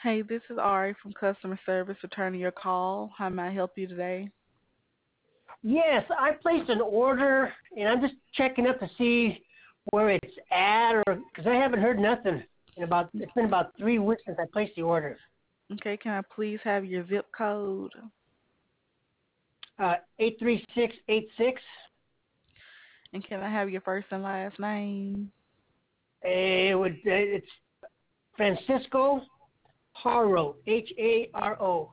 Hey, this is Ari from customer service returning your call. How may I help you today? Yes, I placed an order, and I'm just checking up to see where it's at, or because I haven't heard nothing in about. It's been about 3 weeks since I placed the order. Okay, can I please have your zip code? 83686. And can I have your first and last name? It's Francisco Haro, Haro.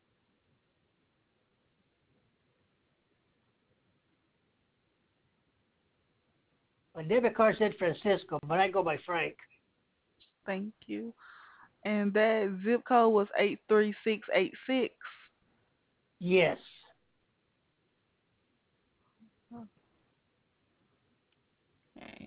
My debit card said Francisco, but I go by Frank. Thank you. And that zip code was 83686. Yes. Okay.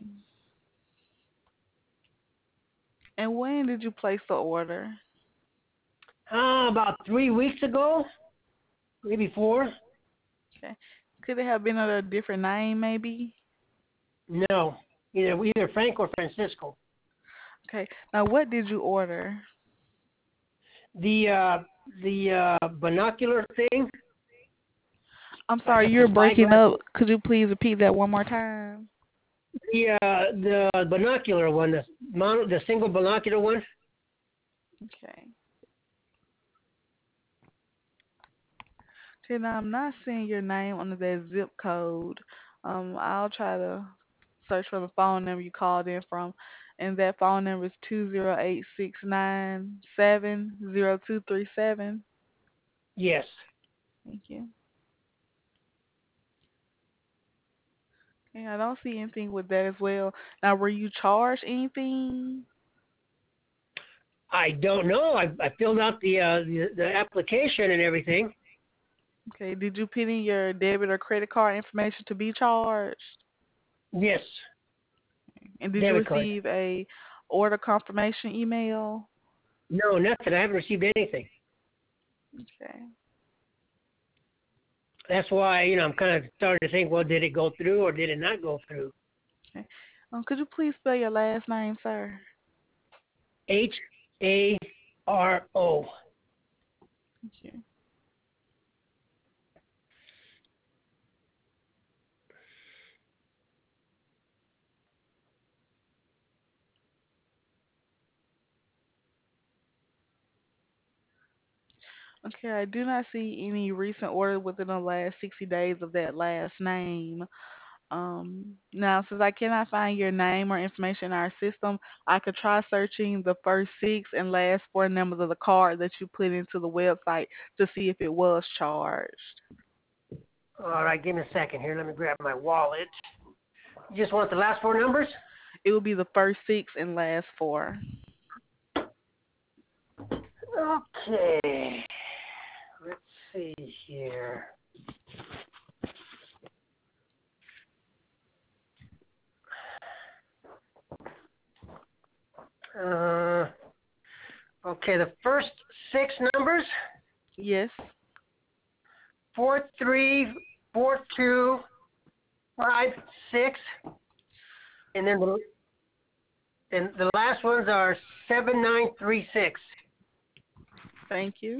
And when did you place the order? About 3 weeks ago, maybe four. Okay. Could it have been under a different name, maybe? No, either Frank or Francisco. Okay. Now, what did you order? The binocular thing, I'm like sorry, the you're breaking spyglass. up. Could you please repeat that one more time? The binocular one, the single binocular one. Okay. Okay, now I'm not seeing your name under that zip code. I'll try to search for the phone number you called in from, and that phone number is 208-697-0237. Yes, Thank you. Okay, I don't see anything with that as well. Now, were you charged anything? I don't know. I filled out the application and everything. Okay, did you put in your debit or credit card information to be charged? Yes, And did you debit card. receive a order confirmation email? No, nothing. I haven't received anything. Okay. That's why I'm kind of starting to think. Well, did it go through or did it not go through? Okay. Could you please spell your last name, sir? Haro. Thank you. Okay, I do not see any recent order within the last 60 days of that last name. Now, since I cannot find your name or information in our system, I could try searching the first six and last four numbers of the card that you put into the website to see if it was charged. All right, give me a second here. Let me grab my wallet. You just want the last four numbers? It will be the first six and last four. Okay. Let's see here. Uh, okay, the first six numbers: Yes. 434256, and then the last ones are 7936. Thank you.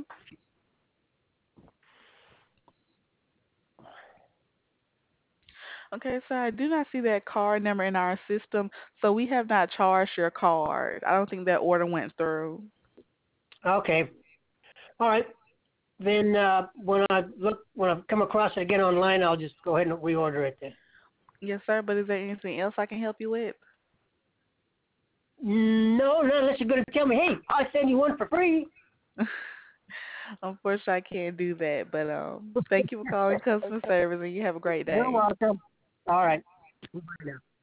Okay, so I do not see that card number in our system, so we have not charged your card. I don't think that order went through. Okay. All right. Then when I come across it again online, I'll just go ahead and reorder it then. Yes, sir, but is there anything else I can help you with? No, not unless you're going to tell me, hey, I'll send you one for free. Unfortunately, I can't do that, but thank you for calling customer service, and you have a great You're day. welcome. All right. Bye now.